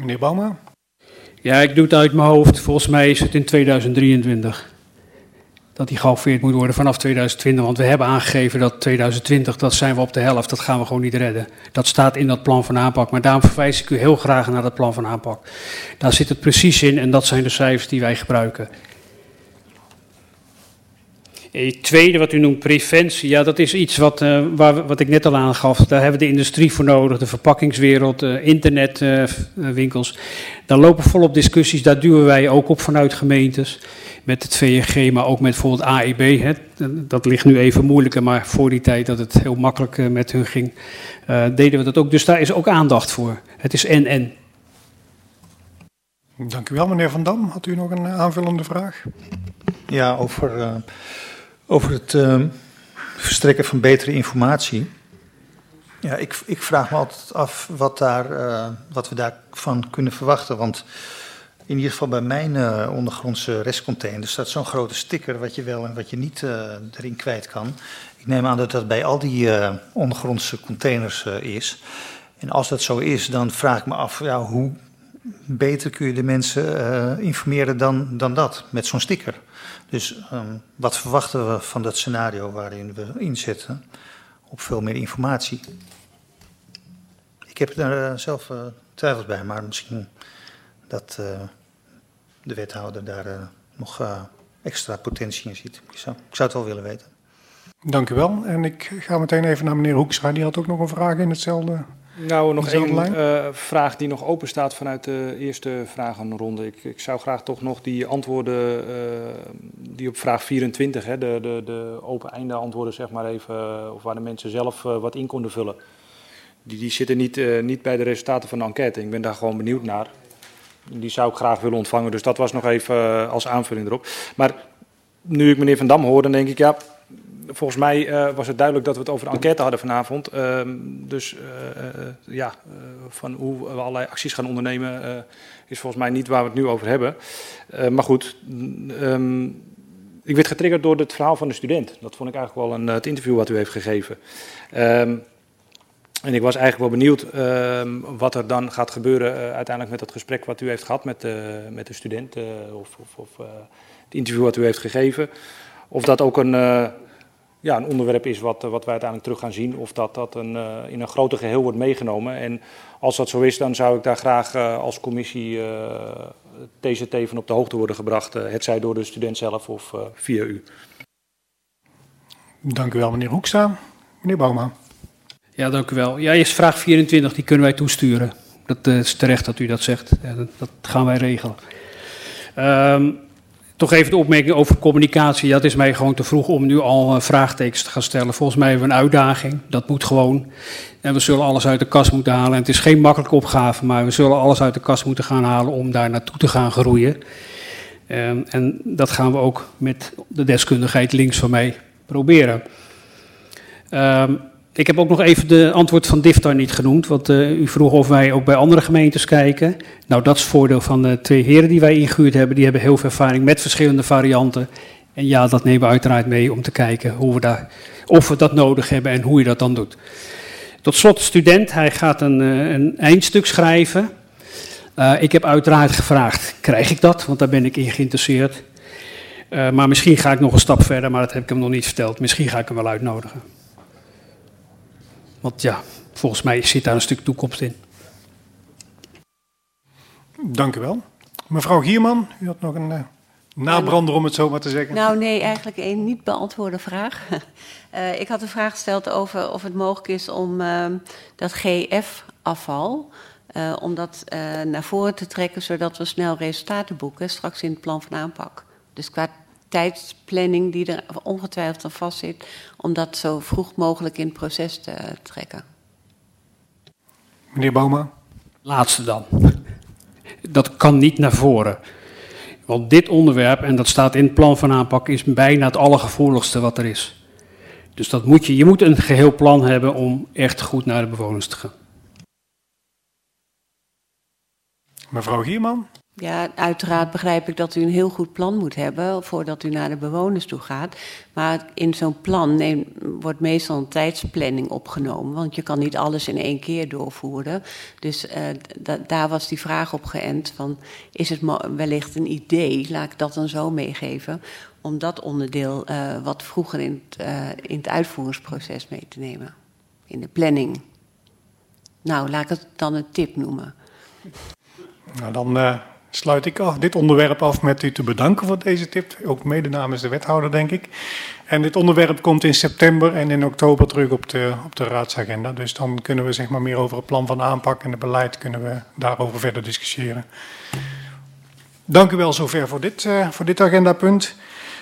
Meneer Bouma? Ja, ik doe het uit mijn hoofd. Volgens mij is het in 2023 dat die gehalveerd moet worden vanaf 2020. Want we hebben aangegeven dat 2020, dat zijn we op de helft, dat gaan we gewoon niet redden. Dat staat in dat plan van aanpak. Maar daarom verwijs ik u heel graag naar dat plan van aanpak. Daar zit het precies in en dat zijn de cijfers die wij gebruiken. Het tweede wat u noemt, preventie, ja, dat is iets wat ik net al aangaf. Daar hebben we de industrie voor nodig, de verpakkingswereld, internetwinkels. Daar lopen volop discussies, daar duwen wij ook op vanuit gemeentes. Met het VNG, maar ook met bijvoorbeeld AIB. Hè. Dat ligt nu even moeilijker, maar voor die tijd dat het heel makkelijk met hun ging, deden we dat ook. Dus daar is ook aandacht voor. Het is en. Dank u wel, meneer Van Dam. Had u nog een aanvullende vraag? Ja, over het verstrekken van betere informatie. Ja, ik vraag me altijd af wat we daarvan kunnen verwachten. Want in ieder geval bij mijn ondergrondse restcontainer staat zo'n grote sticker wat je wel en wat je niet erin kwijt kan. Ik neem aan dat dat bij al die ondergrondse containers is. En als dat zo is, dan vraag ik me af, ja, hoe beter kun je de mensen informeren dan dat, met zo'n sticker. Dus wat verwachten we van dat scenario waarin we inzetten op veel meer informatie? Ik heb daar zelf twijfels bij, maar misschien dat de wethouder daar nog extra potentie in ziet. Ik zou het wel willen weten. Dank u wel. En ik ga meteen even naar meneer Hoekstra. Die had ook nog een vraag in hetzelfde. Nou, nog één vraag die nog open staat vanuit de eerste vragenronde. Ik zou graag toch nog die antwoorden die op vraag 24, hè, de open einde antwoorden, zeg maar even, of waar de mensen zelf wat in konden vullen. Die zitten niet bij de resultaten van de enquête. Ik ben daar gewoon benieuwd naar. Die zou ik graag willen ontvangen. Dus dat was nog even als aanvulling erop. Maar nu ik meneer Van Dam hoor, dan denk ik, ja, volgens mij was het duidelijk dat we het over de enquête hadden vanavond. Van hoe we allerlei acties gaan ondernemen is volgens mij niet waar we het nu over hebben. Maar goed, ik werd getriggerd door het verhaal van de student. Dat vond ik eigenlijk wel het interview wat u heeft gegeven. En ik was eigenlijk wel benieuwd wat er dan gaat gebeuren uiteindelijk met dat gesprek wat u heeft gehad met de student. Of het interview wat u heeft gegeven. Of dat ook een onderwerp is wat wij uiteindelijk terug gaan zien. Of dat in een groter geheel wordt meegenomen. En als dat zo is, dan zou ik daar graag als commissie TZT van op de hoogte worden gebracht. Hetzij door de student zelf of via u. Dank u wel, meneer Hoekstra. Meneer Bouma. Ja, dank u wel. Ja, eerst vraag 24, die kunnen wij toesturen. Dat is terecht dat u dat zegt. Ja, dat gaan wij regelen. Toch even de opmerking over communicatie. Ja, het is mij gewoon te vroeg om nu al vraagtekens te gaan stellen. Volgens mij hebben we een uitdaging. Dat moet gewoon. En we zullen alles uit de kast moeten halen. En het is geen makkelijke opgave, maar we zullen alles uit de kast moeten gaan halen om daar naartoe te gaan groeien. En dat gaan we ook met de deskundigheid links van mij proberen. Ik heb ook nog even de antwoord van DIFTAR niet genoemd, want u vroeg of wij ook bij andere gemeentes kijken. Nou, dat is het voordeel van de twee heren die wij ingehuurd hebben. Die hebben heel veel ervaring met verschillende varianten. En ja, dat nemen we uiteraard mee om te kijken of we dat nodig hebben en hoe je dat dan doet. Tot slot de student, hij gaat een eindstuk schrijven. Ik heb uiteraard gevraagd, krijg ik dat? Want daar ben ik in geïnteresseerd. Maar misschien ga ik nog een stap verder, maar dat heb ik hem nog niet verteld. Misschien ga ik hem wel uitnodigen. Want ja, volgens mij zit daar een stuk toekomst in. Dank u wel. Mevrouw Gierman, u had nog een nabrander om het zo maar te zeggen. Nou nee, eigenlijk een niet beantwoorde vraag. Ik had een vraag gesteld over of het mogelijk is om dat GF-afval, om dat naar voren te trekken, zodat we snel resultaten boeken, straks in het plan van aanpak. Dus qua tijdsplanning die er ongetwijfeld aan vastzit, om dat zo vroeg mogelijk in het proces te trekken. Meneer Bouma. Laatste dan. Dat kan niet naar voren. Want dit onderwerp, en dat staat in het plan van aanpak, is bijna het allergevoeligste wat er is. Dus dat je moet een geheel plan hebben om echt goed naar de bewoners te gaan. Mevrouw Gierman. Ja, uiteraard begrijp ik dat u een heel goed plan moet hebben voordat u naar de bewoners toe gaat. Maar in zo'n plan wordt meestal een tijdsplanning opgenomen, want je kan niet alles in 1 keer doorvoeren. Dus daar was die vraag op geënt van, is het wellicht een idee, laat ik dat dan zo meegeven, om dat onderdeel wat vroeger in het uitvoeringsproces mee te nemen, in de planning. Nou, laat ik het dan een tip noemen. Nou, dan sluit ik dit onderwerp af met u te bedanken voor deze tip. Ook mede namens de wethouder, denk ik. En dit onderwerp komt in september en in oktober terug op de raadsagenda. Dus dan kunnen we zeg maar meer over het plan van aanpak en het beleid kunnen we daarover verder discussiëren. Dank u wel zover voor dit agendapunt.